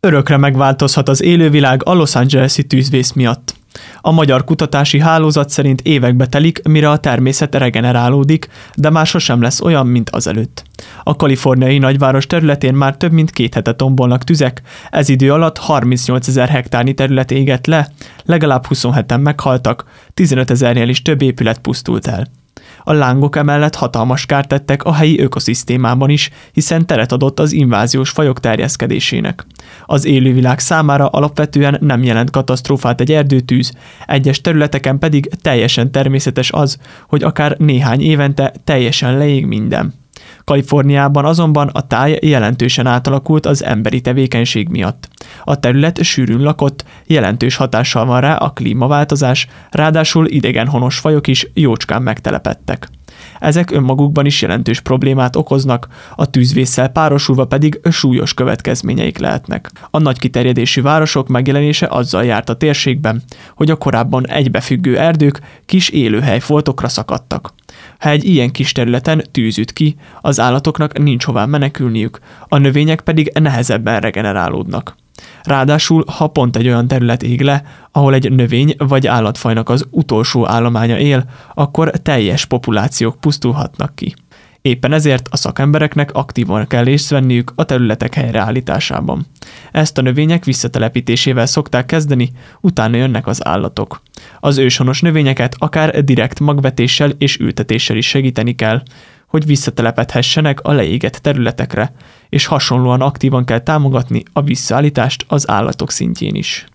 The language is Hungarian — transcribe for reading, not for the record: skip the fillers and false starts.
Örökre megváltozhat az élővilág a Los Angeles-i tűzvész miatt. A Magyar Kutatási Hálózat szerint évekbe telik, mire a természet regenerálódik, de már sosem lesz olyan, mint azelőtt. A kaliforniai nagyváros területén már több mint 2 hete tombolnak tüzek, ez idő alatt 38 000 hektárnyi terület égett le, legalább 27-en meghaltak, 15 000-nél is több épület pusztult el. A lángok emellett hatalmas kárt tettek a helyi ökoszisztémában is, hiszen teret adott az inváziós fajok terjeszkedésének. Az élővilág számára alapvetően nem jelent katasztrófát egy erdőtűz, egyes területeken pedig teljesen természetes az, hogy akár néhány évente teljesen leég minden. Kaliforniában azonban a táj jelentősen átalakult az emberi tevékenység miatt. A terület sűrűn lakott, jelentős hatással van rá a klímaváltozás, ráadásul idegenhonos fajok is jócskán megtelepedtek. Ezek önmagukban is jelentős problémát okoznak, a tűzvésszel párosulva pedig súlyos következményeik lehetnek. A nagy kiterjedésű városok megjelenése azzal járt a térségben, hogy a korábban egybefüggő erdők kis élőhelyfoltokra szakadtak. Ha egy ilyen kis területen tűz üt ki, az állatoknak nincs hová menekülniük, a növények pedig nehezebben regenerálódnak. Ráadásul, ha pont egy olyan terület ég le, ahol egy növény vagy állatfajnak az utolsó állománya él, akkor teljes populációk pusztulhatnak ki. Éppen ezért a szakembereknek aktívan kell részt venniük a területek helyreállításában. Ezt a növények visszatelepítésével szokták kezdeni, utána jönnek az állatok. Az őshonos növényeket akár direkt magvetéssel és ültetéssel is segíteni kell, hogy visszatelepedhessenek a leégett területekre, és hasonlóan aktívan kell támogatni a visszaállítást az állatok szintjén is.